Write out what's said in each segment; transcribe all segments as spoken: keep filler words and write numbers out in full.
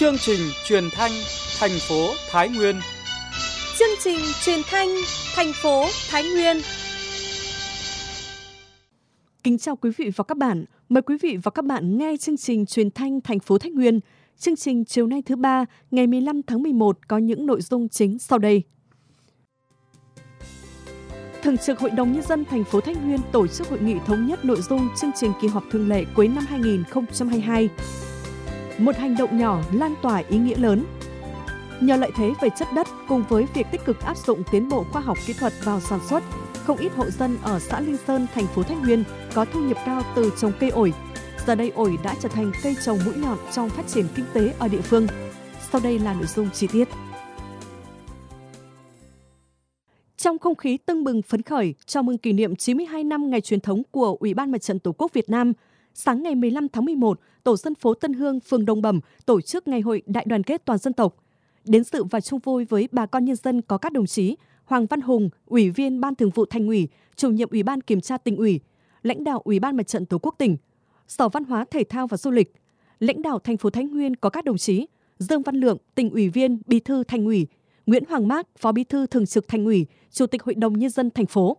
Chương trình truyền thanh thành phố Thái Nguyên. Chương trình truyền thanh thành phố Thái Nguyên. Kính chào quý vị và các bạn. Mời quý vị và các bạn nghe chương trình truyền thanh thành phố Thái Nguyên. Chương trình chiều nay thứ ba, ngày mười lăm tháng mười một có những nội dung chính sau đây. Thường trực Hội đồng Nhân dân thành phố Thái Nguyên tổ chức hội nghị thống nhất nội dung chương trình kỳ họp thường lệ cuối năm hai không hai hai. Một hành động nhỏ lan tỏa ý nghĩa lớn. Nhờ lợi thế về chất đất cùng với việc tích cực áp dụng tiến bộ khoa học kỹ thuật vào sản xuất, không ít hộ dân ở xã Linh Sơn, thành phố Thái Nguyên có thu nhập cao từ trồng cây ổi. Giờ đây ổi đã trở thành cây trồng mũi nhọn trong phát triển kinh tế ở địa phương. Sau đây là nội dung chi tiết. Trong không khí tưng bừng phấn khởi, chào mừng kỷ niệm chín mươi hai năm ngày truyền thống của Ủy ban Mặt trận Tổ quốc Việt Nam, sáng ngày mười lăm tháng mười một, Tổ dân phố Tân Hương, phường Đồng Bẩm tổ chức ngày hội đại đoàn kết toàn dân tộc. Đến dự và chung vui với bà con nhân dân có các đồng chí Hoàng Văn Hùng, Ủy viên Ban Thường vụ Thành ủy, Chủ nhiệm Ủy ban Kiểm tra Tỉnh ủy, lãnh đạo Ủy ban Mặt trận Tổ quốc tỉnh, Sở Văn hóa Thể thao và Du lịch, lãnh đạo thành phố Thái Nguyên có các đồng chí Dương Văn Lượng, Tỉnh ủy viên, Bí thư Thành ủy, Nguyễn Hoàng Mác, Phó Bí thư Thường trực Thành ủy, Chủ tịch Hội đồng Nhân dân thành phố.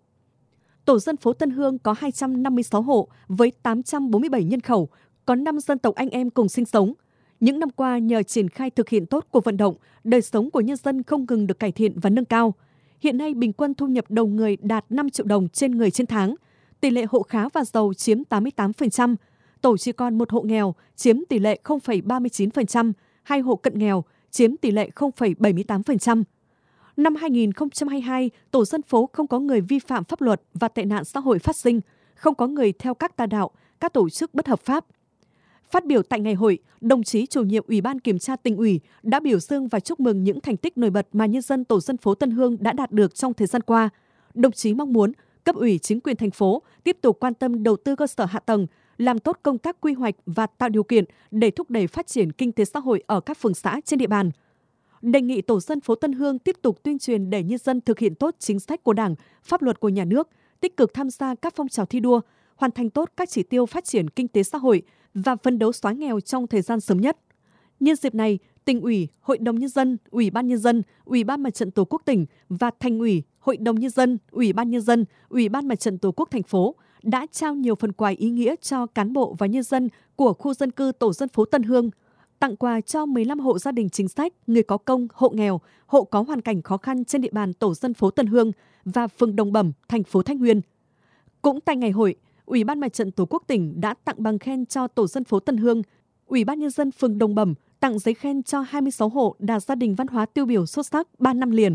Tổ dân phố Tân Hương có hai trăm năm mươi sáu hộ với tám trăm bốn mươi bảy nhân khẩu, có năm dân tộc anh em cùng sinh sống. Những năm qua, nhờ triển khai thực hiện tốt cuộc vận động, đời sống của nhân dân không ngừng được cải thiện và nâng cao. Hiện nay, bình quân thu nhập đầu người đạt năm triệu đồng trên người trên tháng. Tỷ lệ hộ khá và giàu chiếm tám mươi tám phần trăm. Tổ chỉ còn một hộ nghèo chiếm tỷ lệ không phẩy ba mươi chín phần trăm, hai hộ cận nghèo chiếm tỷ lệ không phẩy bảy mươi tám phần trăm. Năm hai không hai hai, tổ dân phố không có người vi phạm pháp luật và tệ nạn xã hội phát sinh, không có người theo các tà đạo, các tổ chức bất hợp pháp. Phát biểu tại ngày hội, đồng chí Chủ nhiệm Ủy ban Kiểm tra Tỉnh ủy đã biểu dương và chúc mừng những thành tích nổi bật mà nhân dân tổ dân phố Tân Hương đã đạt được trong thời gian qua. Đồng chí mong muốn cấp ủy chính quyền thành phố tiếp tục quan tâm đầu tư cơ sở hạ tầng, làm tốt công tác quy hoạch và tạo điều kiện để thúc đẩy phát triển kinh tế xã hội ở các phường xã trên địa bàn. Đề nghị tổ dân phố Tân Hương tiếp tục tuyên truyền để nhân dân thực hiện tốt chính sách của Đảng, pháp luật của nhà nước, tích cực tham gia các phong trào thi đua, hoàn thành tốt các chỉ tiêu phát triển kinh tế xã hội và phấn đấu xóa nghèo trong thời gian sớm nhất. Nhân dịp này, Tỉnh ủy, Hội đồng Nhân dân, Ủy ban Nhân dân, Ủy ban Mặt trận Tổ quốc tỉnh và Thành ủy, Hội đồng Nhân dân, Ủy ban Nhân dân, Ủy ban Mặt trận Tổ quốc thành phố đã trao nhiều phần quà ý nghĩa cho cán bộ và nhân dân của khu dân cư tổ dân phố Tân Hương, tặng quà cho mười lăm hộ gia đình chính sách, người có công, hộ nghèo, hộ có hoàn cảnh khó khăn trên địa bàn tổ dân phố Tân Hương và phường Đồng Bẩm, thành phố Thái Nguyên. Cũng tại ngày hội, Ủy ban Mặt trận Tổ quốc tỉnh đã tặng bằng khen cho tổ dân phố Tân Hương, Ủy ban Nhân dân phường Đồng Bẩm tặng giấy khen cho hai mươi sáu hộ đạt gia đình văn hóa tiêu biểu xuất sắc ba năm liền.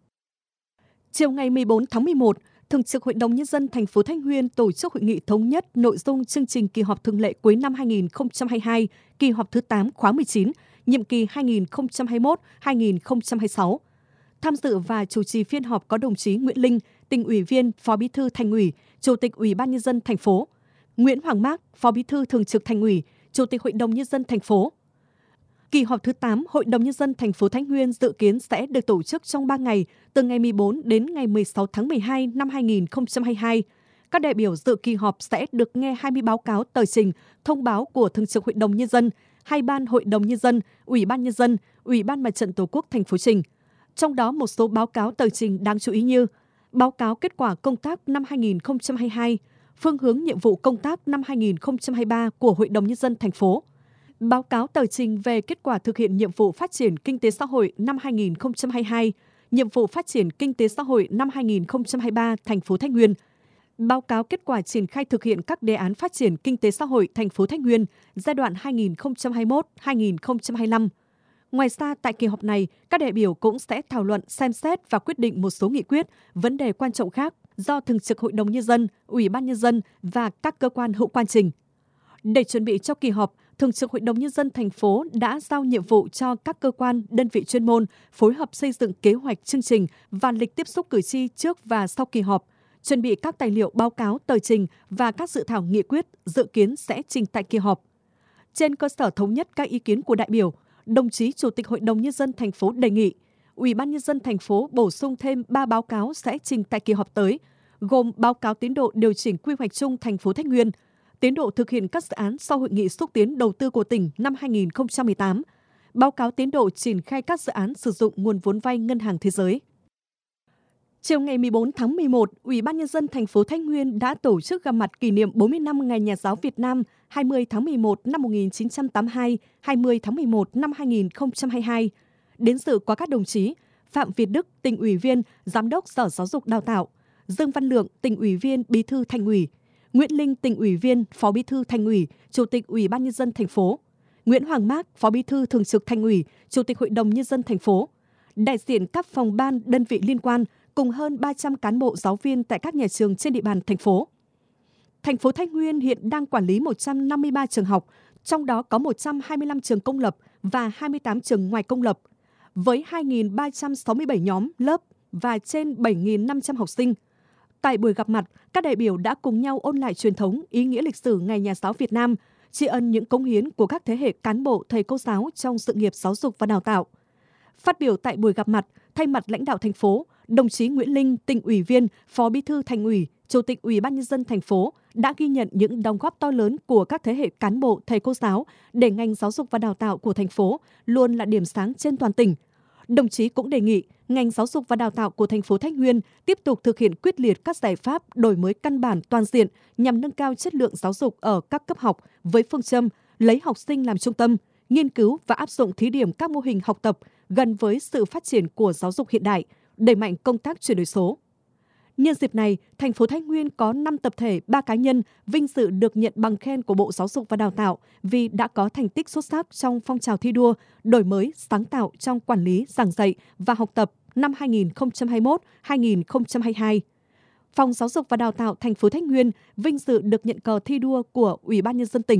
Chiều ngày mười bốn tháng mười một, Thường trực Hội đồng Nhân dân thành phố Thái Nguyên tổ chức hội nghị thống nhất nội dung chương trình kỳ họp thường lệ cuối năm hai không hai hai, kỳ họp thứ tám khóa mười chín, nhiệm kỳ hai nghìn không trăm hai mươi mốt đến hai nghìn không trăm hai mươi sáu. Tham dự và chủ trì phiên họp có đồng chí Nguyễn Linh, Tỉnh ủy viên, Phó Bí thư Thành ủy, Chủ tịch Ủy ban Nhân dân thành phố, Nguyễn Hoàng Mác, Phó Bí thư Thường trực Thành ủy, Chủ tịch Hội đồng Nhân dân thành phố. Kỳ họp thứ tám Hội đồng Nhân dân thành phố Thái Nguyên dự kiến sẽ được tổ chức trong ba ngày, từ ngày mười bốn đến ngày mười sáu tháng mười hai năm hai nghìn không trăm hai mươi hai. Các đại biểu dự kỳ họp sẽ được nghe hai mươi báo cáo tờ trình, thông báo của Thường trực Hội đồng Nhân dân, hai ban Hội đồng Nhân dân, Ủy ban Nhân dân, Ủy ban Mặt trận Tổ quốc thành phố trình. Trong đó một số báo cáo tờ trình đáng chú ý như báo cáo kết quả công tác năm hai nghìn không trăm hai mươi hai, phương hướng nhiệm vụ công tác năm hai nghìn không trăm hai mươi ba của Hội đồng Nhân dân thành phố, báo cáo tờ trình về kết quả thực hiện nhiệm vụ phát triển kinh tế xã hội năm hai nghìn không trăm hai mươi hai, nhiệm vụ phát triển kinh tế xã hội năm hai nghìn không trăm hai mươi ba thành phố Thái Nguyên, báo cáo kết quả triển khai thực hiện các đề án phát triển kinh tế xã hội thành phố Thái Nguyên giai đoạn hai nghìn không trăm hai mươi mốt đến hai nghìn không trăm hai mươi lăm. Ngoài ra, tại kỳ họp này, các đại biểu cũng sẽ thảo luận, xem xét và quyết định một số nghị quyết, vấn đề quan trọng khác do Thường trực Hội đồng Nhân dân, Ủy ban Nhân dân và các cơ quan hữu quan trình. Để chuẩn bị cho kỳ họp, Thường trực Hội đồng Nhân dân thành phố đã giao nhiệm vụ cho các cơ quan, đơn vị chuyên môn phối hợp xây dựng kế hoạch, chương trình và lịch tiếp xúc cử tri trước và sau kỳ họp, chuẩn bị các tài liệu báo cáo, tờ trình và các dự thảo nghị quyết dự kiến sẽ trình tại kỳ họp. Trên cơ sở thống nhất các ý kiến của đại biểu, đồng chí Chủ tịch Hội đồng Nhân dân thành phố đề nghị Ủy ban Nhân dân thành phố bổ sung thêm ba báo cáo sẽ trình tại kỳ họp tới, gồm báo cáo tiến độ điều chỉnh quy hoạch chung thành phố Thái Nguyên, tiến độ thực hiện các dự án sau hội nghị xúc tiến đầu tư của tỉnh năm hai nghìn không trăm mười tám, báo cáo tiến độ triển khai các dự án sử dụng nguồn vốn vay Ngân hàng Thế giới. Chiều ngày mười bốn tháng mười một, Ủy ban Nhân dân thành phố Thái Nguyên đã tổ chức gặp mặt kỷ niệm bốn mươi năm Ngày Nhà giáo Việt Nam hai mươi tháng mười một năm một nghìn chín trăm tám mươi hai, hai mươi tháng mười một năm hai nghìn không trăm hai mươi hai. Đến dự có các đồng chí Phạm Việt Đức, Tỉnh ủy viên, Giám đốc Sở Giáo dục Đào tạo, Dương Văn Lượng, Tỉnh ủy viên, Bí thư Thành ủy, Nguyễn Linh, Tỉnh ủy viên, Phó Bí thư Thành ủy, Chủ tịch Ủy ban Nhân dân thành phố, Nguyễn Hoàng Mác, Phó Bí thư Thường trực Thành ủy, Chủ tịch Hội đồng Nhân dân thành phố, đại diện các phòng ban, đơn vị liên quan cùng hơn ba trăm cán bộ giáo viên tại các nhà trường trên địa bàn thành phố. Thành phố Thái Nguyên hiện đang quản lý một trăm năm mươi ba trường học, trong đó có một trăm hai mươi lăm trường công lập và hai mươi tám trường ngoài công lập, với hai nghìn ba trăm sáu mươi bảy nhóm lớp và trên bảy nghìn năm trăm học sinh. Tại buổi gặp mặt, các đại biểu đã cùng nhau ôn lại truyền thống, ý nghĩa lịch sử Ngày Nhà giáo Việt Nam, tri ân những cống hiến của các thế hệ cán bộ, thầy cô giáo trong sự nghiệp giáo dục và đào tạo. Phát biểu tại buổi gặp mặt, thay mặt lãnh đạo thành phố, đồng chí Nguyễn Linh, Tỉnh ủy viên, Phó Bí thư Thành ủy, Chủ tịch Ủy ban Nhân dân thành phố đã ghi nhận những đóng góp to lớn của các thế hệ cán bộ, thầy cô giáo để ngành giáo dục và đào tạo của thành phố luôn là điểm sáng trên toàn tỉnh. Đồng chí cũng đề nghị ngành giáo dục và đào tạo của thành phố Thái Nguyên tiếp tục thực hiện quyết liệt các giải pháp đổi mới căn bản toàn diện nhằm nâng cao chất lượng giáo dục ở các cấp học với phương châm lấy học sinh làm trung tâm, nghiên cứu và áp dụng thí điểm các mô hình học tập gần với sự phát triển của giáo dục hiện đại, đẩy mạnh công tác chuyển đổi số. Nhân dịp này, thành phố Thái Nguyên có năm tập thể, ba cá nhân vinh dự được nhận bằng khen của Bộ Giáo dục và Đào tạo vì đã có thành tích xuất sắc trong phong trào thi đua, đổi mới, sáng tạo trong quản lý, giảng dạy và học tập năm hai nghìn không trăm hai mươi mốt đến hai nghìn không trăm hai mươi hai. Phòng Giáo dục và Đào tạo thành phố Thái Nguyên vinh dự được nhận cờ thi đua của Ủy ban Nhân dân tỉnh.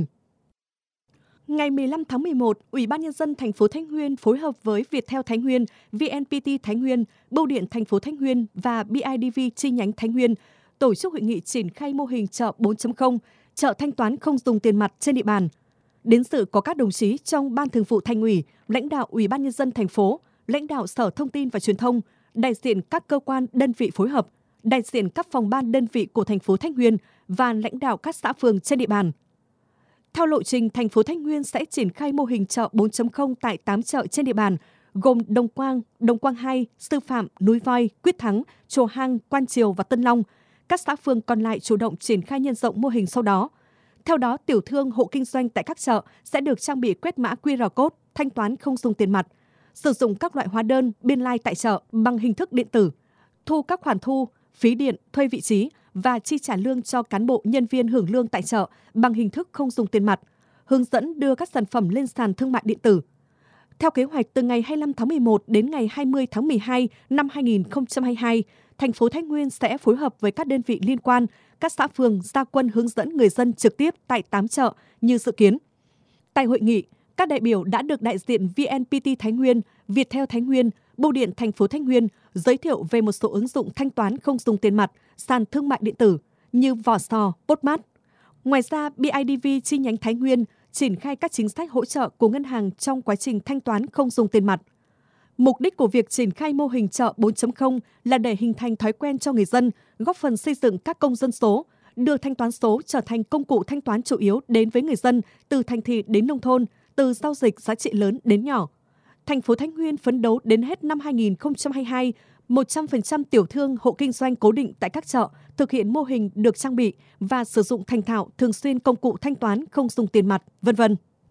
Ngày mười lăm tháng mười một, Ủy ban Nhân dân thành phố Thái Nguyên phối hợp với Viettel Thái Nguyên, vê en pê tê Thái Nguyên, Bưu điện thành phố Thái Nguyên và bê i đê vê chi nhánh Thái Nguyên tổ chức hội nghị triển khai mô hình chợ bốn chấm không, chợ thanh toán không dùng tiền mặt trên địa bàn. Đến dự có các đồng chí trong Ban Thường vụ Thành ủy, lãnh đạo Ủy ban Nhân dân thành phố, lãnh đạo Sở Thông tin và Truyền thông, đại diện các cơ quan đơn vị phối hợp, đại diện các phòng ban đơn vị của thành phố Thái Nguyên và lãnh đạo các xã phường trên địa bàn. Theo lộ trình, thành phố Thái Nguyên sẽ triển khai mô hình chợ bốn chấm không tại tám chợ trên địa bàn, gồm Đồng Quang, Đồng Quang hai, Sư Phạm, Núi Voi, Quyết Thắng, Chùa Hang, Quan Triều và Tân Long. Các xã phường còn lại chủ động triển khai nhân rộng mô hình sau đó. Theo đó, tiểu thương, hộ kinh doanh tại các chợ sẽ được trang bị quét mã quy rờ code, thanh toán không dùng tiền mặt, sử dụng các loại hóa đơn, biên lai tại chợ bằng hình thức điện tử, thu các khoản thu, phí điện, thuê vị trí và chi trả lương cho cán bộ nhân viên hưởng lương tại chợ bằng hình thức không dùng tiền mặt, hướng dẫn đưa các sản phẩm lên sàn thương mại điện tử. Theo kế hoạch, từ ngày hai mươi lăm tháng mười một đến ngày hai mươi tháng mười hai năm hai nghìn không trăm hai mươi hai, thành phố Thái Nguyên sẽ phối hợp với các đơn vị liên quan, các xã phường ra quân hướng dẫn người dân trực tiếp tại tám chợ như dự kiến. Tại hội nghị, các đại biểu đã được đại diện vê en pê tê Thái Nguyên, Viettel Thái Nguyên, Bưu điện thành phố Thái Nguyên giới thiệu về một số ứng dụng thanh toán không dùng tiền mặt, sàn thương mại điện tử như Vỏ Sò, Postmart. Ngoài ra, bê i đê vê chi nhánh Thái Nguyên triển khai các chính sách hỗ trợ của ngân hàng trong quá trình thanh toán không dùng tiền mặt. Mục đích của việc triển khai mô hình chợ bốn chấm không là để hình thành thói quen cho người dân, góp phần xây dựng các công dân số, đưa thanh toán số trở thành công cụ thanh toán chủ yếu đến với người dân từ thành thị đến nông thôn, từ giao dịch giá trị lớn đến nhỏ. Thành phố Thái Nguyên phấn đấu đến hết năm hai nghìn không trăm hai mươi hai, một trăm phần trăm tiểu thương, hộ kinh doanh cố định tại các chợ thực hiện mô hình được trang bị và sử dụng thành thạo thường xuyên công cụ thanh toán không dùng tiền mặt, vân vân.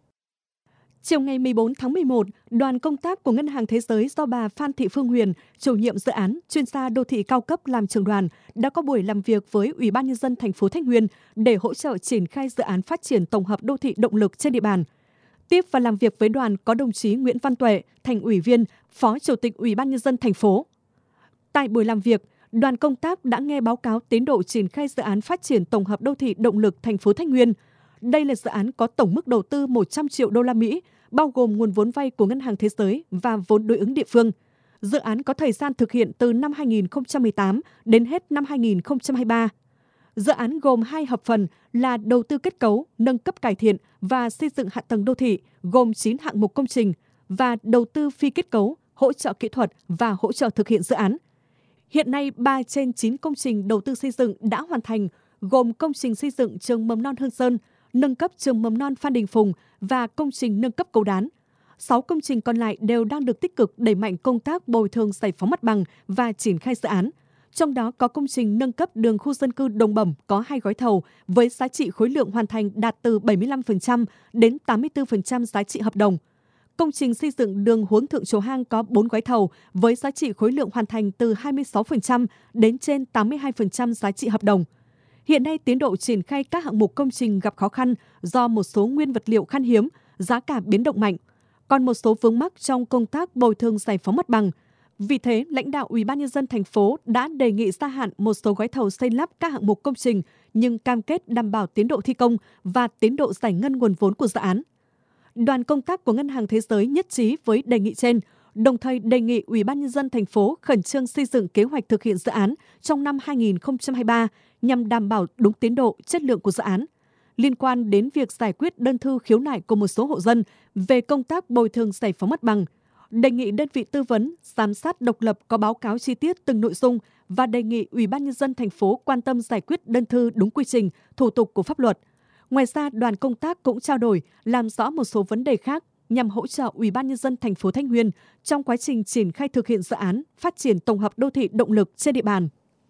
Chiều ngày mười bốn tháng mười một, đoàn công tác của Ngân hàng Thế giới do bà Phan Thị Phương Huyền, chủ nhiệm dự án chuyên gia đô thị cao cấp làm trưởng đoàn, đã có buổi làm việc với Ủy ban Nhân dân thành phố Thái Nguyên để hỗ trợ triển khai dự án phát triển tổng hợp đô thị động lực trên địa bàn. Tiếp và làm việc với đoàn có đồng chí Nguyễn Văn Tuệ, Thành ủy viên, Phó Chủ tịch Ủy ban Nhân dân thành phố. Tại buổi làm việc, đoàn công tác đã nghe báo cáo tiến độ triển khai dự án phát triển tổng hợp đô thị động lực thành phố Thái Nguyên. Đây là dự án có tổng mức đầu tư một trăm triệu đô la Mỹ, bao gồm nguồn vốn vay của Ngân hàng Thế giới và vốn đối ứng địa phương. Dự án có thời gian thực hiện từ năm hai nghìn không trăm mười tám đến hết năm hai nghìn không trăm hai mươi ba. Dự án gồm hai hợp phần là đầu tư kết cấu, nâng cấp cải thiện và xây dựng hạ tầng đô thị, gồm chín hạng mục công trình, và đầu tư phi kết cấu, hỗ trợ kỹ thuật và hỗ trợ thực hiện dự án. Hiện nay, ba trên chín công trình đầu tư xây dựng đã hoàn thành, gồm công trình xây dựng trường mầm non Hương Sơn, nâng cấp trường mầm non Phan Đình Phùng và công trình nâng cấp cầu Đán. sáu công trình còn lại đều đang được tích cực đẩy mạnh công tác bồi thường giải phóng mặt bằng và triển khai dự án. Trong đó có công trình nâng cấp đường khu dân cư Đồng Bẩm có hai gói thầu với giá trị khối lượng hoàn thành đạt từ bảy mươi lăm phần trăm đến tám mươi tư phần trăm giá trị hợp đồng. Công trình xây dựng đường Huống Thượng Chùa Hang có bốn gói thầu với giá trị khối lượng hoàn thành từ hai mươi sáu phần trăm đến trên tám mươi hai phần trăm giá trị hợp đồng. Hiện nay tiến độ triển khai các hạng mục công trình gặp khó khăn do một số nguyên vật liệu khan hiếm, giá cả biến động mạnh, còn một số vướng mắc trong công tác bồi thường giải phóng mặt bằng. Vì thế, lãnh đạo Ủy ban nhân dân thành phố đã đề nghị gia hạn một số gói thầu xây lắp các hạng mục công trình nhưng cam kết đảm bảo tiến độ thi công và tiến độ giải ngân nguồn vốn của dự án. Đoàn công tác của Ngân hàng Thế giới nhất trí với đề nghị trên, đồng thời đề nghị Ủy ban nhân dân thành phố khẩn trương xây dựng kế hoạch thực hiện dự án trong năm hai nghìn không trăm hai mươi ba nhằm đảm bảo đúng tiến độ, chất lượng của dự án. Liên quan đến việc giải quyết đơn thư khiếu nại của một số hộ dân về công tác bồi thường giải phóng mặt bằng, đề nghị đơn vị tư vấn, giám sát độc lập có báo cáo chi tiết từng nội dung và đề nghị Ủy ban nhân dân thành phố quan tâm giải quyết đơn thư đúng quy trình, thủ tục của pháp luật. Ngoài ra, đoàn công tác cũng trao đổi, làm rõ một số vấn đề khác nhằm hỗ trợ Ủy ban nhân dân thành phố Thái Nguyên trong quá trình triển khai thực hiện dự án phát triển tổng hợp đô thị động lực trên địa bàn.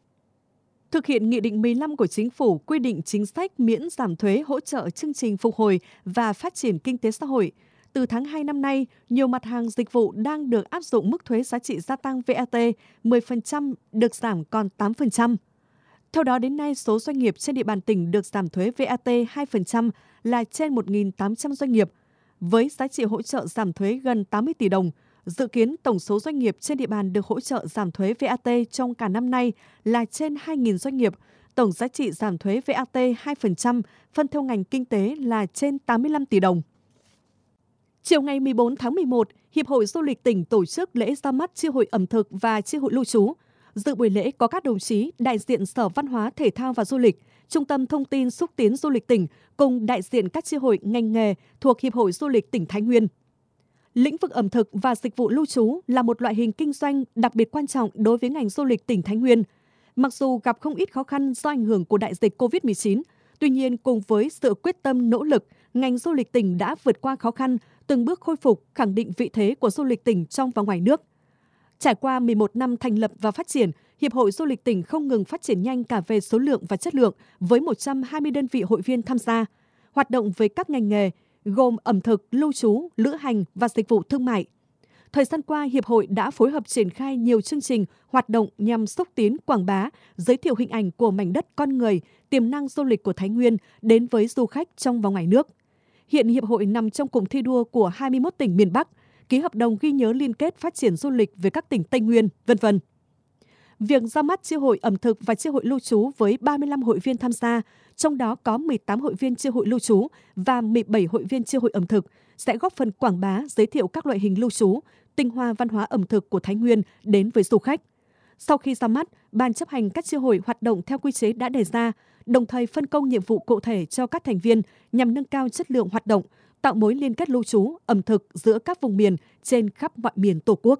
Thực hiện Nghị định mười lăm của Chính phủ quy định chính sách miễn giảm thuế hỗ trợ chương trình phục hồi và phát triển kinh tế xã hội. Từ tháng hai năm nay, nhiều mặt hàng dịch vụ đang được áp dụng mức thuế giá trị gia tăng vê a tê mười phần trăm được giảm còn tám phần trăm. Theo đó, đến nay, số doanh nghiệp trên địa bàn tỉnh được giảm thuế vê a tê hai phần trăm là trên một nghìn tám trăm doanh nghiệp, với giá trị hỗ trợ giảm thuế gần tám mươi tỷ đồng. Dự kiến tổng số doanh nghiệp trên địa bàn được hỗ trợ giảm thuế vê a tê trong cả năm nay là trên hai nghìn doanh nghiệp. Tổng giá trị giảm thuế vê a tê hai phần trăm phân theo ngành kinh tế là trên tám mươi lăm tỷ đồng. Chiều ngày mười bốn tháng mười một, Hiệp hội Du lịch tỉnh tổ chức lễ ra mắt chi hội ẩm thực và chi hội lưu trú. Dự buổi lễ có các đồng chí đại diện Sở Văn hóa, Thể thao và Du lịch, Trung tâm Thông tin Xúc tiến Du lịch tỉnh cùng đại diện các chi hội ngành nghề thuộc Hiệp hội Du lịch tỉnh Thái Nguyên. Lĩnh vực ẩm thực và dịch vụ lưu trú là một loại hình kinh doanh đặc biệt quan trọng đối với ngành du lịch tỉnh Thái Nguyên. Mặc dù gặp không ít khó khăn do ảnh hưởng của đại dịch cô vít mười chín, tuy nhiên cùng với sự quyết tâm nỗ lực, ngành du lịch tỉnh đã vượt qua khó khăn, từng bước khôi phục, khẳng định vị thế của du lịch tỉnh trong và ngoài nước. Trải qua mười một năm thành lập và phát triển, Hiệp hội Du lịch tỉnh không ngừng phát triển nhanh cả về số lượng và chất lượng với một trăm hai mươi đơn vị hội viên tham gia, hoạt động với các ngành nghề gồm ẩm thực, lưu trú, lữ hành và dịch vụ thương mại. Thời gian qua, Hiệp hội đã phối hợp triển khai nhiều chương trình, hoạt động nhằm xúc tiến, quảng bá, giới thiệu hình ảnh của mảnh đất con người, tiềm năng du lịch của Thái Nguyên đến với du khách trong và ngoài nước. Hiện Hiệp hội nằm trong cụm thi đua của hai mươi mốt tỉnh miền Bắc, ký hợp đồng ghi nhớ liên kết phát triển du lịch với các tỉnh Tây Nguyên, vân vân. Việc ra mắt chi hội ẩm thực và chi hội lưu trú với ba mươi lăm hội viên tham gia, trong đó có mười tám hội viên chi hội lưu trú và mười bảy hội viên chi hội ẩm thực, sẽ góp phần quảng bá, giới thiệu các loại hình lưu trú, tinh hoa văn hóa ẩm thực của Thái Nguyên đến với du khách. Sau khi ra mắt, Ban chấp hành các chi hội hoạt động theo quy chế đã đề ra, đồng thời phân công nhiệm vụ cụ thể cho các thành viên nhằm nâng cao chất lượng hoạt động, tạo mối liên kết lưu trú, ẩm thực giữa các vùng miền trên khắp mọi miền Tổ quốc.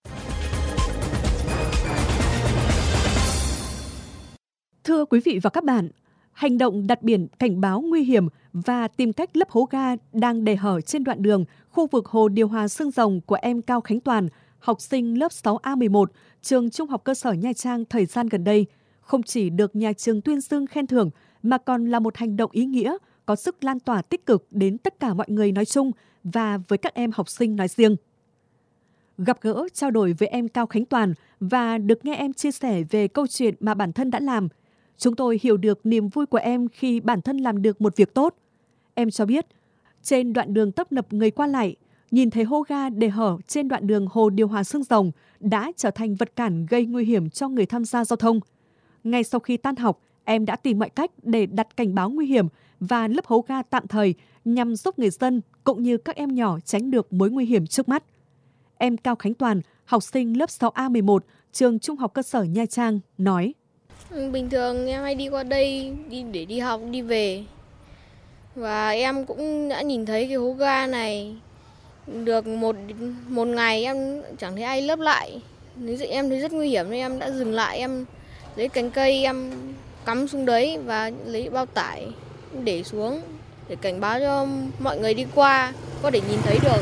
Thưa quý vị và các bạn, hành động đặt biển cảnh báo nguy hiểm và tìm cách lấp hố ga đang để hở trên đoạn đường khu vực hồ điều hòa Xương Rồng của em Cao Khánh Toàn, học sinh lớp sáu A mười một, trường Trung học cơ sở Nha Trang thời gian gần đây, không chỉ được nhà trường tuyên dương khen thưởng mà còn là một hành động ý nghĩa, có sức lan tỏa tích cực đến tất cả mọi người nói chung và với các em học sinh nói riêng. Gặp gỡ, trao đổi với em Cao Khánh Toàn và được nghe em chia sẻ về câu chuyện mà bản thân đã làm, chúng tôi hiểu được niềm vui của em khi bản thân làm được một việc tốt. Em cho biết, trên đoạn đường tấp nập người qua lại, nhìn thấy hố ga để hở trên đoạn đường hồ điều hòa Xương Rồng đã trở thành vật cản gây nguy hiểm cho người tham gia giao thông. Ngay sau khi tan học, em đã tìm mọi cách để đặt cảnh báo nguy hiểm và lấp hố ga tạm thời nhằm giúp người dân cũng như các em nhỏ tránh được mối nguy hiểm trước mắt. Em Cao Khánh Toàn, học sinh lớp sáu A mười một, trường Trung học cơ sở Nha Trang, nói: Bình thường em hay đi qua đây đi để đi học, đi về. Và em cũng đã nhìn thấy cái hố ga này được một một ngày em chẳng thấy ai lấp lại. Em thấy rất nguy hiểm nên em đã dừng lại, em lấy cành cây em cắm xuống đấy và lấy bao tải để xuống để cảnh báo cho mọi người đi qua có thể nhìn thấy được ạ.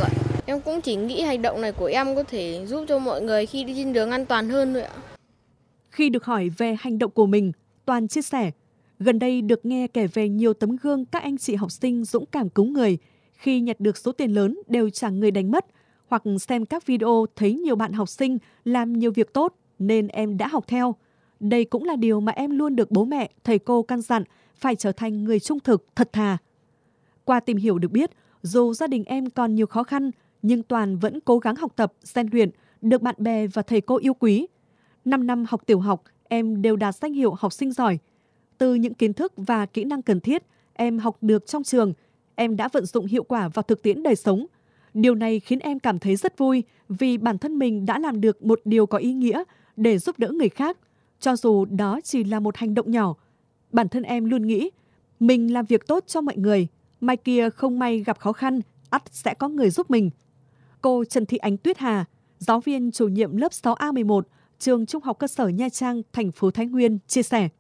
Em cũng chỉ nghĩ hành động này của em có thể giúp cho mọi người khi đi trên đường an toàn hơn thôi ạ. Khi được hỏi về hành động của mình, Toàn chia sẻ, gần đây được nghe kể về nhiều tấm gương các anh chị học sinh dũng cảm cứu người, khi nhặt được số tiền lớn đều chẳng người đánh mất, hoặc xem các video thấy nhiều bạn học sinh làm nhiều việc tốt nên em đã học theo. Đây cũng là điều mà em luôn được bố mẹ, thầy cô căn dặn, phải trở thành người trung thực, thật thà. Qua tìm hiểu được biết, dù gia đình em còn nhiều khó khăn, nhưng Toàn vẫn cố gắng học tập, rèn luyện, được bạn bè và thầy cô yêu quý. năm năm học tiểu học, em đều đạt danh hiệu học sinh giỏi. Từ những kiến thức và kỹ năng cần thiết em học được trong trường, em đã vận dụng hiệu quả vào thực tiễn đời sống. Điều này khiến em cảm thấy rất vui vì bản thân mình đã làm được một điều có ý nghĩa để giúp đỡ người khác, cho dù đó chỉ là một hành động nhỏ. Bản thân em luôn nghĩ, mình làm việc tốt cho mọi người, mai kia không may gặp khó khăn, ắt sẽ có người giúp mình. Cô Trần Thị Ánh Tuyết Hà, giáo viên chủ nhiệm lớp sáu A mười một, trường Trung học cơ sở Nha Trang, thành phố Thái Nguyên, chia sẻ.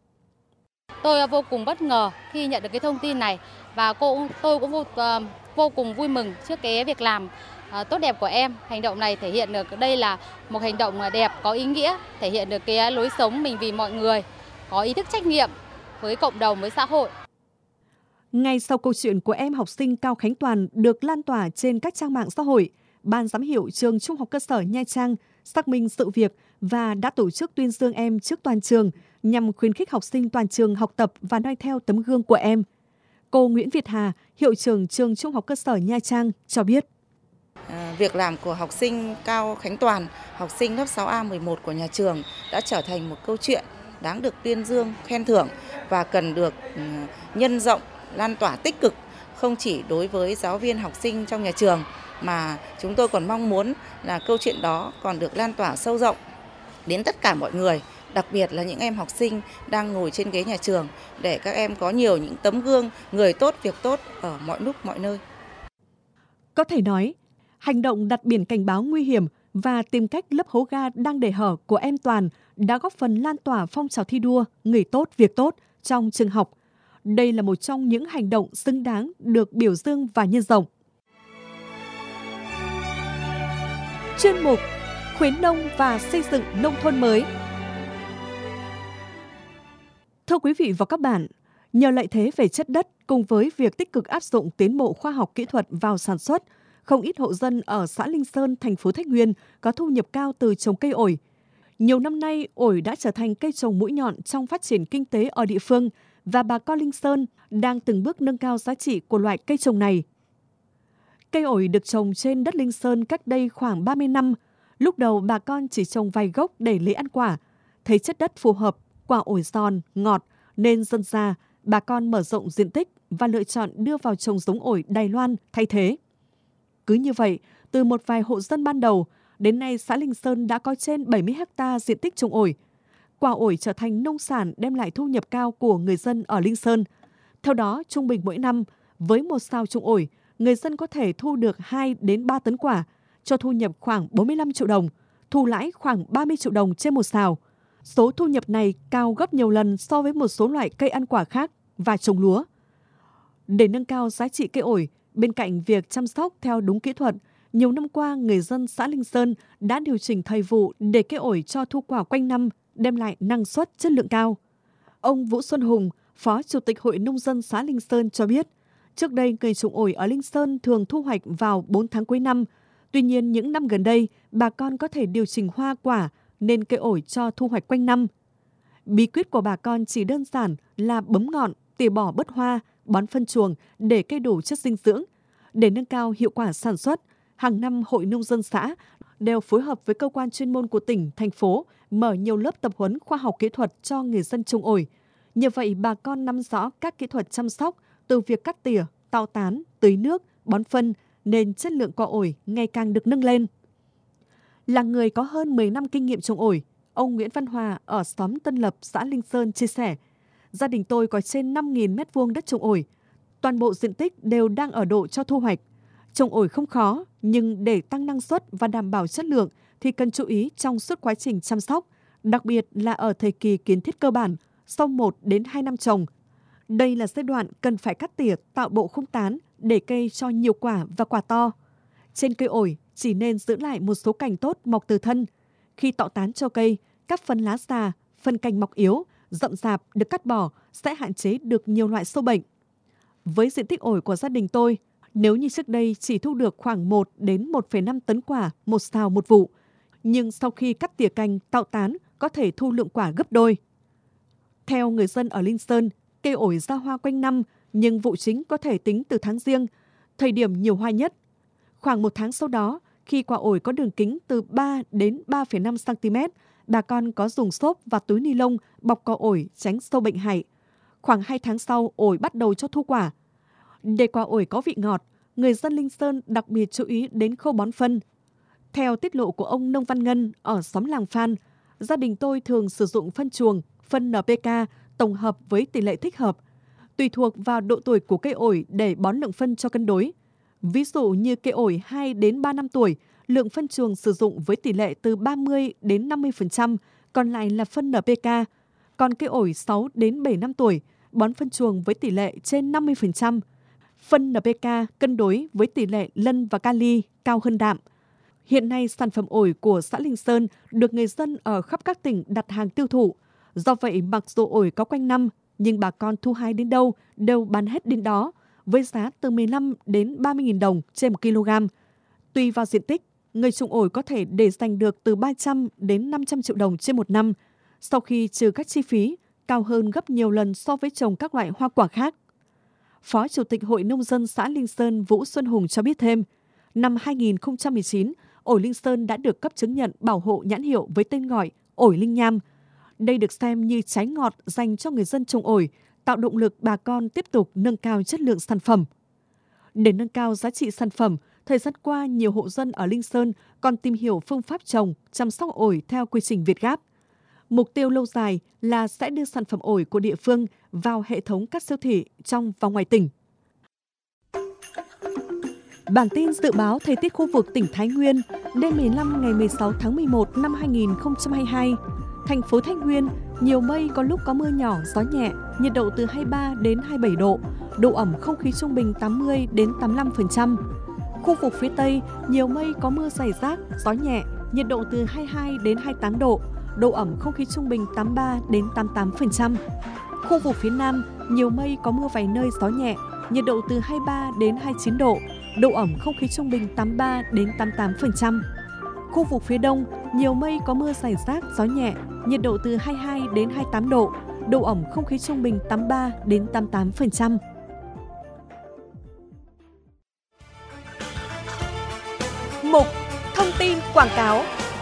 Tôi vô cùng bất ngờ khi nhận được cái thông tin này và cô tôi cũng vô, uh, vô cùng vui mừng trước cái việc làm uh, tốt đẹp của em. Hành động này thể hiện được đây là một hành động đẹp, có ý nghĩa, thể hiện được cái lối sống mình vì mọi người, có ý thức trách nhiệm với cộng đồng, với xã hội. Ngay sau câu chuyện của em học sinh Cao Khánh Toàn được lan tỏa trên các trang mạng xã hội, Ban giám hiệu trường Trung học cơ sở Nha Trang xác minh sự việc và đã tổ chức tuyên dương em trước toàn trường nhằm khuyến khích học sinh toàn trường học tập và noi theo tấm gương của em. Cô Nguyễn Việt Hà, hiệu trưởng trường Trung học cơ sở Nha Trang cho biết. À, việc làm của học sinh Cao Khánh Toàn, học sinh lớp sáu A mười một của nhà trường đã trở thành một câu chuyện đáng được tuyên dương, khen thưởng và cần được nhân rộng, lan tỏa tích cực không chỉ đối với giáo viên học sinh trong nhà trường, mà chúng tôi còn mong muốn là câu chuyện đó còn được lan tỏa sâu rộng đến tất cả mọi người, đặc biệt là những em học sinh đang ngồi trên ghế nhà trường, để các em có nhiều những tấm gương người tốt, việc tốt ở mọi lúc, mọi nơi. Có thể nói, hành động đặt biển cảnh báo nguy hiểm và tìm cách lấp hố ga đang để hở của em Toàn đã góp phần lan tỏa phong trào thi đua người tốt, việc tốt trong trường học. Đây là một trong những hành động xứng đáng được biểu dương và nhân rộng. Chuyên mục khuyến nông và xây dựng nông thôn mới. Thưa quý vị và các bạn, nhờ lợi thế về chất đất cùng với việc tích cực áp dụng tiến bộ khoa học kỹ thuật vào sản xuất, không ít hộ dân ở xã Linh Sơn, thành phố Thái Nguyên có thu nhập cao từ trồng cây ổi. Nhiều năm nay, ổi đã trở thành cây trồng mũi nhọn trong phát triển kinh tế ở địa phương và bà con Linh Sơn đang từng bước nâng cao giá trị của loại cây trồng này. Cây ổi được trồng trên đất Linh Sơn cách đây khoảng ba mươi năm. Lúc đầu bà con chỉ trồng vài gốc để lấy ăn quả. Thấy chất đất phù hợp, quả ổi giòn, ngọt nên dần ra bà con mở rộng diện tích và lựa chọn đưa vào trồng giống ổi Đài Loan thay thế. Cứ như vậy, từ một vài hộ dân ban đầu, đến nay xã Linh Sơn đã có trên bảy mươi héc ta diện tích trồng ổi. Quả ổi trở thành nông sản đem lại thu nhập cao của người dân ở Linh Sơn. Theo đó, trung bình mỗi năm, với một sào trồng ổi, người dân có thể thu được hai đến ba tấn quả, cho thu nhập khoảng bốn mươi lăm triệu đồng, thu lãi khoảng ba mươi triệu đồng trên một sào. Số thu nhập này cao gấp nhiều lần so với một số loại cây ăn quả khác và trồng lúa. Để nâng cao giá trị cây ổi, bên cạnh việc chăm sóc theo đúng kỹ thuật, nhiều năm qua người dân xã Linh Sơn đã điều chỉnh thời vụ để cây ổi cho thu quả quanh năm, đem lại năng suất chất lượng cao. Ông Vũ Xuân Hùng, Phó Chủ tịch Hội Nông dân xã Linh Sơn cho biết, trước đây người trồng ổi ở Linh Sơn thường thu hoạch vào bốn tháng cuối năm. Tuy nhiên, những năm gần đây, bà con có thể điều chỉnh hoa quả nên cây ổi cho thu hoạch quanh năm. Bí quyết của bà con chỉ đơn giản là bấm ngọn, tỉa bỏ bớt hoa, bón phân chuồng để cây đủ chất dinh dưỡng. Để nâng cao hiệu quả sản xuất, hàng năm Hội Nông dân xã đều phối hợp với cơ quan chuyên môn của tỉnh, thành phố mở nhiều lớp tập huấn khoa học kỹ thuật cho người dân trồng ổi. Như vậy, bà con nắm rõ các kỹ thuật chăm sóc từ việc cắt tỉa, tạo tán, tưới nước, bón phân nên chất lượng quả ổi ngày càng được nâng lên. Là người có hơn mười năm kinh nghiệm trồng ổi, ông Nguyễn Văn Hòa ở xóm Tân Lập, xã Linh Sơn chia sẻ, gia đình tôi có trên năm nghìn mét vuông đất trồng ổi. Toàn bộ diện tích đều đang ở độ cho thu hoạch. Trồng ổi không khó, nhưng để tăng năng suất và đảm bảo chất lượng thì cần chú ý trong suốt quá trình chăm sóc, đặc biệt là ở thời kỳ kiến thiết cơ bản, sau một đến hai năm trồng. Đây là giai đoạn cần phải cắt tỉa tạo bộ khung tán để cây cho nhiều quả và quả to. Trên cây ổi chỉ nên giữ lại một số cành tốt mọc từ thân. Khi tạo tán cho cây, các phân lá già, phân cành mọc yếu, rậm rạp được cắt bỏ sẽ hạn chế được nhiều loại sâu bệnh. Với diện tích ổi của gia đình tôi, nếu như trước đây chỉ thu được khoảng một đến một phẩy năm tấn quả một sào một vụ, nhưng sau khi cắt tỉa cành tạo tán có thể thu lượng quả gấp đôi. Theo người dân ở Linh Sơn, cây ổi ra hoa quanh năm, nhưng vụ chính có thể tính từ tháng Giêng, thời điểm nhiều hoa nhất. Khoảng một tháng sau đó, khi quả ổi có đường kính từ ba đến ba phẩy năm xăng-ti-mét, bà con có dùng xốp và túi ni lông bọc quả ổi tránh sâu bệnh hại. Khoảng hai tháng sau, ổi bắt đầu cho thu quả. Để quả ổi có vị ngọt, người dân Linh Sơn đặc biệt chú ý đến khâu bón phân. Theo tiết lộ của ông Nông Văn Ngân ở xóm Làng Phan, gia đình tôi thường sử dụng phân chuồng, phân en pê ca tổng hợp với tỷ lệ thích hợp, tùy thuộc vào độ tuổi của cây ổi để bón lượng phân cho cân đối. Ví dụ như cây ổi hai đến ba năm tuổi, lượng phân chuồng sử dụng với tỷ lệ từ ba mươi đến năm mươi phần trăm, còn lại là phân en pê ca. Còn cây ổi sáu đến bảy năm tuổi, bón phân chuồng với tỷ lệ trên năm mươi phần trăm. Phân en pê ca cân đối với tỷ lệ lân và kali cao hơn đạm. Hiện nay, sản phẩm ổi của xã Linh Sơn được người dân ở khắp các tỉnh đặt hàng tiêu thụ. Do vậy, mặc dù ổi có quanh năm, nhưng bà con thu hái đến đâu đều bán hết đến đó, với giá từ mười lăm đến ba mươi nghìn đồng trên một kg. Tùy vào diện tích, người trồng ổi có thể để dành được từ ba trăm đến năm trăm triệu đồng trên một năm, sau khi trừ các chi phí, cao hơn gấp nhiều lần so với trồng các loại hoa quả khác. Phó Chủ tịch Hội Nông dân xã Linh Sơn Vũ Xuân Hùng cho biết thêm, năm hai nghìn không trăm mười chín, ổi Linh Sơn đã được cấp chứng nhận bảo hộ nhãn hiệu với tên gọi ổi Linh Nham. Đây được xem như trái ngọt dành cho người dân trồng ổi, tạo động lực bà con tiếp tục nâng cao chất lượng sản phẩm. Để nâng cao giá trị sản phẩm, thời gian qua nhiều hộ dân ở Linh Sơn còn tìm hiểu phương pháp trồng, chăm sóc ổi theo quy trình Việt Gáp. Mục tiêu lâu dài là sẽ đưa sản phẩm ổi của địa phương vào hệ thống các siêu thị trong và ngoài tỉnh. Bản tin dự báo thời tiết khu vực tỉnh Thái Nguyên đêm mười lăm ngày mười sáu tháng mười một năm hai nghìn không trăm hai mươi hai. Thành phố Thái Nguyên, nhiều mây, có lúc có mưa nhỏ, gió nhẹ, nhiệt độ từ hai mươi ba đến hai mươi bảy độ, độ ẩm không khí trung bình tám mươi đến tám mươi lăm phần trăm. Khu vực phía Tây, nhiều mây, có mưa rải rác, gió nhẹ, nhiệt độ từ hai mươi hai đến hai mươi tám độ, độ ẩm không khí trung bình tám mươi ba đến tám mươi tám phần trăm. Khu vực phía Nam, nhiều mây, có mưa vài nơi, gió nhẹ, nhiệt độ từ hai mươi ba đến hai mươi chín độ, độ ẩm không khí trung bình tám mươi ba đến tám mươi tám phần trăm. Khu vực phía Đông, nhiều mây, có mưa rải rác, gió nhẹ, nhiệt độ từ hai mươi hai đến hai mươi tám độ, độ ẩm không khí trung bình tám mươi ba đến tám mươi tám phần trăm. Mục Thông tin quảng cáo.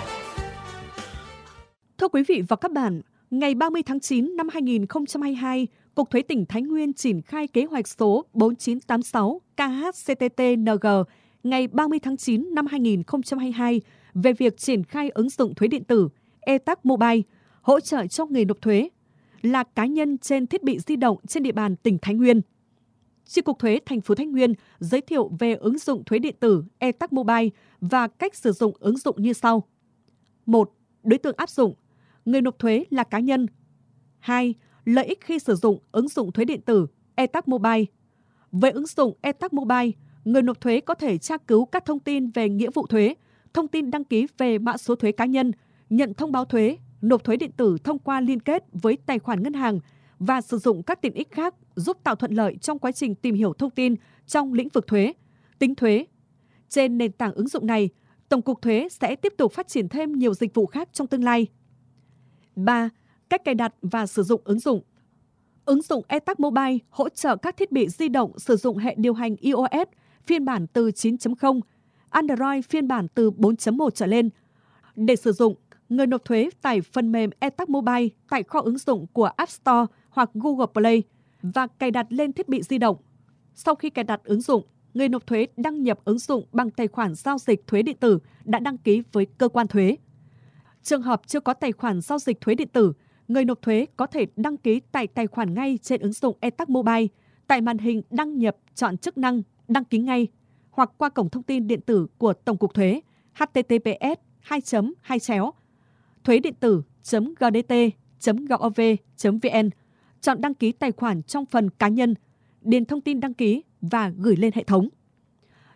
Thưa quý vị và các bạn, ngày ba mươi tháng chín năm hai nghìn không trăm hai mươi hai, Cục Thuế tỉnh Thái Nguyên triển khai kế hoạch số bốn chín tám sáu K H C T T N G ngày ba mươi tháng chín năm hai nghìn không trăm hai mươi hai về việc triển khai ứng dụng thuế điện tử e-tax Mobile hỗ trợ cho người nộp thuế là cá nhân trên thiết bị di động trên địa bàn tỉnh Thái Nguyên. Chi cục thuế thành phố Thái Nguyên giới thiệu về ứng dụng thuế điện tử e-tax Mobile và cách sử dụng ứng dụng như sau. một. Đối tượng áp dụng: người nộp thuế là cá nhân. hai. Lợi ích khi sử dụng ứng dụng thuế điện tử e-tax Mobile. Với ứng dụng e-tax Mobile, người nộp thuế có thể tra cứu các thông tin về nghĩa vụ thuế, thông tin đăng ký về mã số thuế cá nhân, nhận thông báo thuế, nộp thuế điện tử thông qua liên kết với tài khoản ngân hàng và sử dụng các tiện ích khác giúp tạo thuận lợi trong quá trình tìm hiểu thông tin trong lĩnh vực thuế, tính thuế. Trên nền tảng ứng dụng này, Tổng cục Thuế sẽ tiếp tục phát triển thêm nhiều dịch vụ khác trong tương lai. ba. Cách cài đặt và sử dụng ứng dụng. Ứng dụng e-tax Mobile hỗ trợ các thiết bị di động sử dụng hệ điều hành i O S phiên bản từ chín chấm không, Android phiên bản từ bốn chấm một trở lên. Để sử dụng, người nộp thuế tải phần mềm e-tax Mobile tại kho ứng dụng của App Store hoặc Google Play và cài đặt lên thiết bị di động. Sau khi cài đặt ứng dụng, người nộp thuế đăng nhập ứng dụng bằng tài khoản giao dịch thuế điện tử đã đăng ký với cơ quan thuế. Trường hợp chưa có tài khoản giao dịch thuế điện tử, người nộp thuế có thể đăng ký tại tài khoản ngay trên ứng dụng e-tax Mobile, tại màn hình đăng nhập chọn chức năng đăng ký ngay hoặc qua cổng thông tin điện tử của Tổng cục Thuế h t t p s hai chấm hai chéo thuế điện tử chấm g d t chấm gov chấm v n, chọn đăng ký tài khoản trong phần cá nhân, điền thông tin đăng ký và gửi lên hệ thống.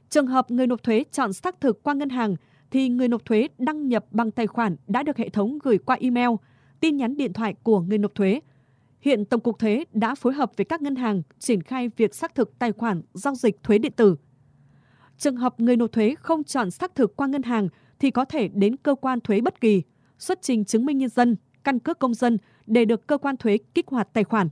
Trường hợp người nộp thuế chọn xác thực qua ngân hàng thì người nộp thuế đăng nhập bằng tài khoản đã được hệ thống gửi qua email, tin nhắn điện thoại của người nộp thuế. Hiện Tổng cục Thuế đã phối hợp với các ngân hàng triển khai việc xác thực tài khoản giao dịch thuế điện tử. Trường hợp người nộp thuế không chọn xác thực qua ngân hàng thì có thể đến cơ quan thuế bất kỳ, xuất trình chứng minh nhân dân, căn cước công dân để được cơ quan thuế kích hoạt tài khoản.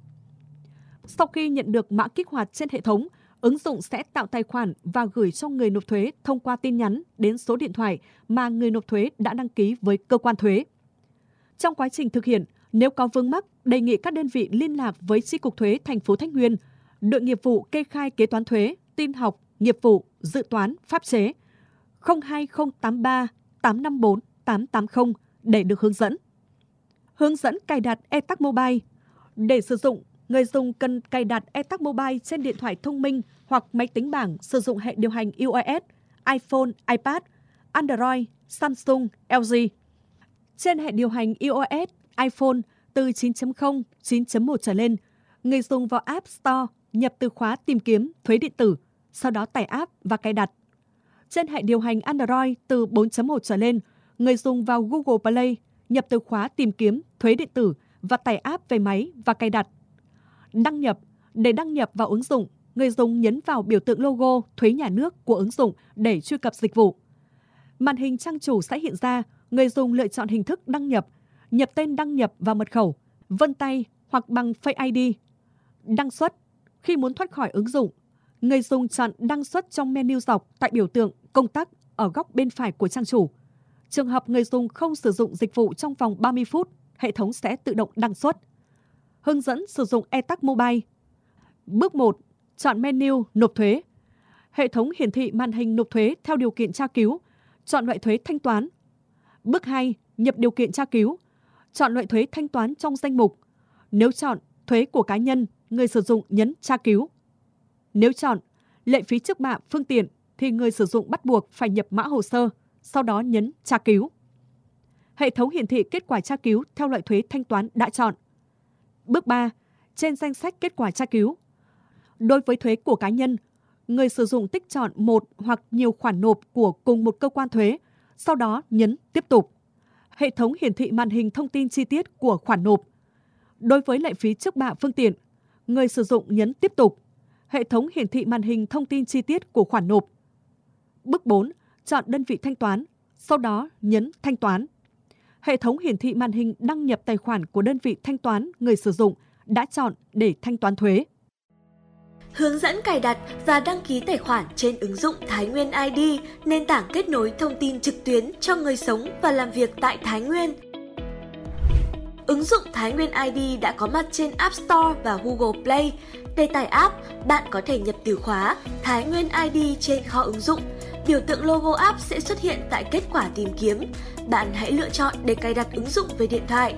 Sau khi nhận được mã kích hoạt trên hệ thống, ứng dụng sẽ tạo tài khoản và gửi cho người nộp thuế thông qua tin nhắn đến số điện thoại mà người nộp thuế đã đăng ký với cơ quan thuế. Trong quá trình thực hiện, nếu có vướng mắc, đề nghị các đơn vị liên lạc với Chi cục Thuế thành phố Thái Nguyên, đội nghiệp vụ kê khai kế toán thuế, tin học, nghiệp vụ, dự toán, pháp chế không hai không tám ba tám năm bốn tám tám không để được hướng dẫn. Hướng dẫn cài đặt e-tax Mobile. Để sử dụng, người dùng cần cài đặt e-tax Mobile trên điện thoại thông minh hoặc máy tính bảng sử dụng hệ điều hành iOS, iPhone, iPad, Android, Samsung, lờ giê. Trên hệ điều hành iOS, iPhone từ chín chấm không, chín chấm một trở lên, người dùng vào App Store nhập từ khóa tìm kiếm thuế điện tử, sau đó tải app và cài đặt. Trên hệ điều hành Android từ bốn chấm một trở lên, người dùng vào Google Play nhập từ khóa tìm kiếm thuế điện tử và tải app về máy và cài đặt. Đăng nhập. Để đăng nhập vào ứng dụng, người dùng nhấn vào biểu tượng logo thuế nhà nước của ứng dụng để truy cập dịch vụ. Màn hình trang chủ sẽ hiện ra, người dùng lựa chọn hình thức đăng nhập, nhập tên đăng nhập và mật khẩu, vân tay hoặc bằng Face i đê. Đăng xuất. Khi muốn thoát khỏi ứng dụng, người dùng chọn đăng xuất trong menu dọc tại biểu tượng công tắc ở góc bên phải của trang chủ. Trường hợp người dùng không sử dụng dịch vụ trong vòng ba mươi phút, hệ thống sẽ tự động đăng xuất. Hướng dẫn sử dụng e-tax Mobile. Bước một. Chọn menu nộp thuế. Hệ thống hiển thị màn hình nộp thuế theo điều kiện tra cứu. Chọn loại thuế thanh toán. Bước hai. Nhập điều kiện tra cứu. Chọn loại thuế thanh toán trong danh mục. Nếu chọn thuế của cá nhân, người sử dụng nhấn tra cứu. Nếu chọn lệ phí trước bạ phương tiện thì người sử dụng bắt buộc phải nhập mã hồ sơ, sau đó nhấn tra cứu. Hệ thống hiển thị kết quả tra cứu theo loại thuế thanh toán đã chọn. Bước ba. Trên danh sách kết quả tra cứu. Đối với thuế của cá nhân, người sử dụng tích chọn một hoặc nhiều khoản nộp của cùng một cơ quan thuế, sau đó nhấn tiếp tục. Hệ thống hiển thị màn hình thông tin chi tiết của khoản nộp. Đối với lệ phí trước bạ phương tiện, người sử dụng nhấn tiếp tục. Hệ thống hiển thị màn hình thông tin chi tiết của khoản nộp. Bước bốn. Chọn đơn vị thanh toán, sau đó nhấn thanh toán. Hệ thống hiển thị màn hình đăng nhập tài khoản của đơn vị thanh toán người sử dụng đã chọn để thanh toán thuế. Hướng dẫn cài đặt và đăng ký tài khoản trên ứng dụng Thái Nguyên i đê, nền tảng kết nối thông tin trực tuyến cho người sống và làm việc tại Thái Nguyên. Ứng dụng Thái Nguyên i đê đã có mặt trên App Store và Google Play. Để tải app, bạn có thể nhập từ khóa Thái Nguyên i đê trên kho ứng dụng. Biểu tượng logo app sẽ xuất hiện tại kết quả tìm kiếm. Bạn hãy lựa chọn để cài đặt ứng dụng về điện thoại.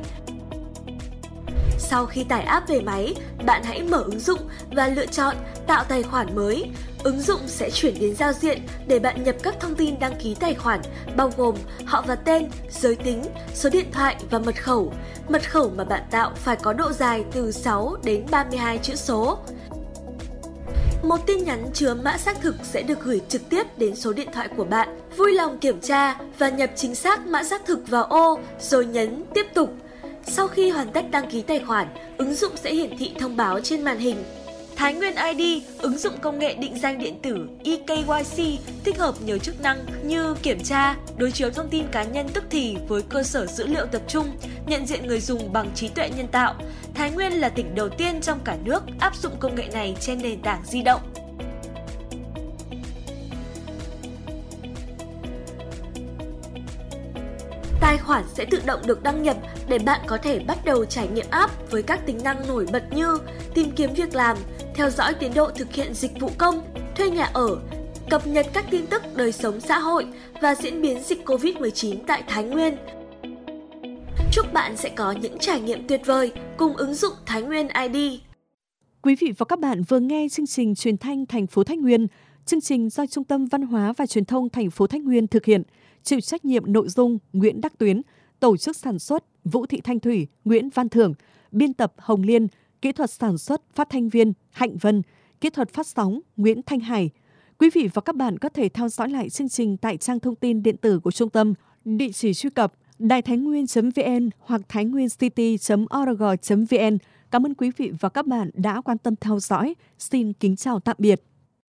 Sau khi tải app về máy, bạn hãy mở ứng dụng và lựa chọn tạo tài khoản mới. Ứng dụng sẽ chuyển đến giao diện để bạn nhập các thông tin đăng ký tài khoản, bao gồm họ và tên, giới tính, số điện thoại và mật khẩu. Mật khẩu mà bạn tạo phải có độ dài từ sáu đến ba mươi hai chữ số. Một tin nhắn chứa mã xác thực sẽ được gửi trực tiếp đến số điện thoại của bạn. Vui lòng kiểm tra và nhập chính xác mã xác thực vào ô rồi nhấn tiếp tục. Sau khi hoàn tất đăng ký tài khoản, ứng dụng sẽ hiển thị thông báo trên màn hình. Thái Nguyên i đê, ứng dụng công nghệ định danh điện tử e ca y xê tích hợp nhiều chức năng như kiểm tra, đối chiếu thông tin cá nhân tức thì với cơ sở dữ liệu tập trung, nhận diện người dùng bằng trí tuệ nhân tạo. Thái Nguyên là tỉnh đầu tiên trong cả nước áp dụng công nghệ này trên nền tảng di động. Tài khoản sẽ tự động được đăng nhập để bạn có thể bắt đầu trải nghiệm app với các tính năng nổi bật như tìm kiếm việc làm, theo dõi tiến độ thực hiện dịch vụ công, thuê nhà ở, cập nhật các tin tức đời sống xã hội và diễn biến dịch covid mười chín tại Thái Nguyên. Chúc bạn sẽ có những trải nghiệm tuyệt vời cùng ứng dụng Thái Nguyên i đê. Quý vị và các bạn vừa nghe chương trình truyền thanh thành phố Thái Nguyên. Chương trình do Trung tâm Văn hóa và Truyền thông thành phố Thái Nguyên thực hiện, chịu trách nhiệm nội dung Nguyễn Đắc Tuyến, tổ chức sản xuất Vũ Thị Thanh Thủy, Nguyễn Văn Thưởng, biên tập Hồng Liên, kỹ thuật sản xuất phát thanh viên Hạnh Vân, kỹ thuật phát sóng Nguyễn Thanh Hải. Quý vị và các bạn có thể theo dõi lại chương trình tại trang thông tin điện tử của trung tâm, địa chỉ truy cập đài thái nguyên chấm vn hoặc thái nguyên city chấm org chấm vn. Cảm ơn quý vị và các bạn đã quan tâm theo dõi. Xin kính chào tạm biệt.